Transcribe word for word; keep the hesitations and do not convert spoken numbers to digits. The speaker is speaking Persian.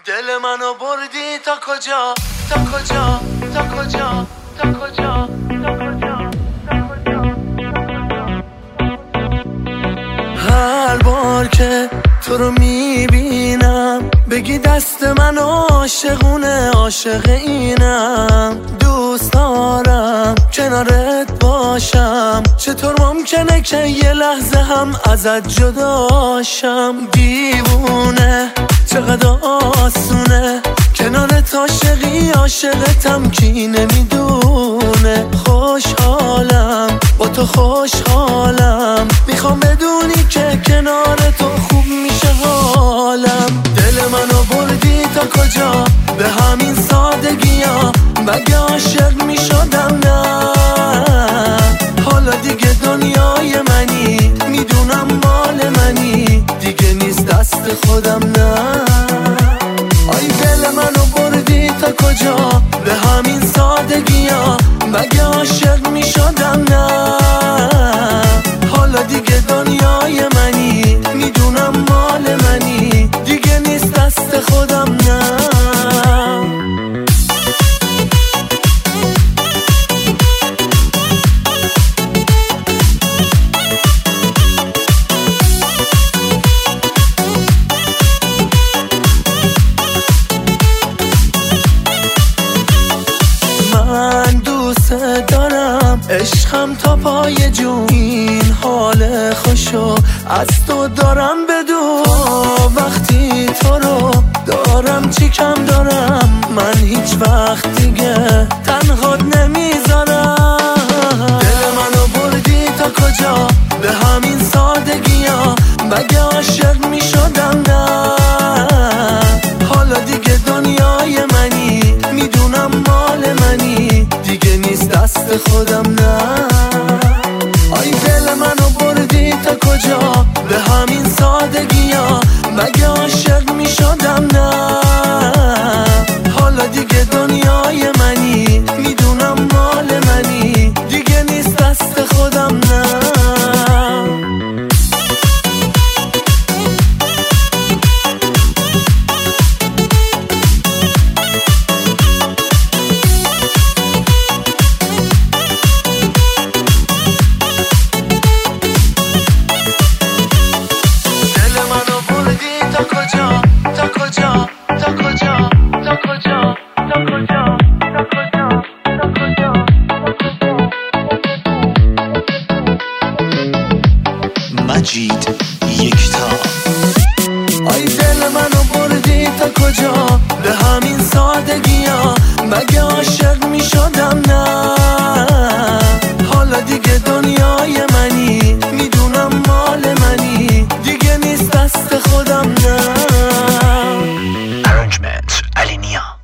دل منو بردی تا کجا تا کجا تا کجا تا کجا تا کجا هر بار که تو رو میبینم بگی دست من عاشقونه عاشق اینم دوست دارم کنارت باشم چطور ممکنه که یه لحظه هم ازت جداشم دیوونه چقدر آسونه کنارت عاشقی عاشقتم کی نمیدونه خوشحالم با تو خوشحالم میخوام بدونی که کنار تو خوب میشه حالم دل منو بردی تا کجا به همین سادگی ها مگه عاشق میشدم نه حالا دیگه دنیای منی میدونم مال منی دیگه نیست دست خودم نه آی دل منو بردی تا کجا به همین سادگی ها مگه عاشق میشدم نه حالا دیگه دنیای منی میدونم مال منی دیگه نیست دست خودم نه من دوست دارم عشقم تا پای جون این حال خوشو از تو دارم بدون وقتی تو رو دارم چی کم دارم من هیچ وقت دیگه تنهات نمیذارم دل منو بردی تا کجا به همین سادگی ها مگه عاشق میشدم نه حالا دیگه دنیای منی میدونم مال منی دیگه نیست دست خودم نه آی دل منو بردی تا کجا به همین سادگی ها مگه عاشق میشدم نه حالا دیگه دنیای منی میدونم مال منی دیگه نیست دست خودم نه تا کجا تا کجا تا کجا تا کجا تا کجا تا کجا تا کجا مجید یکتا آی دل منو بردی تا کجا به همین سادگی ها مگه عاشق میشدم نه حالا دیگه دنیای منی میدونم مال منی دیگه نیست دست خودم نه Arrangement علی نیا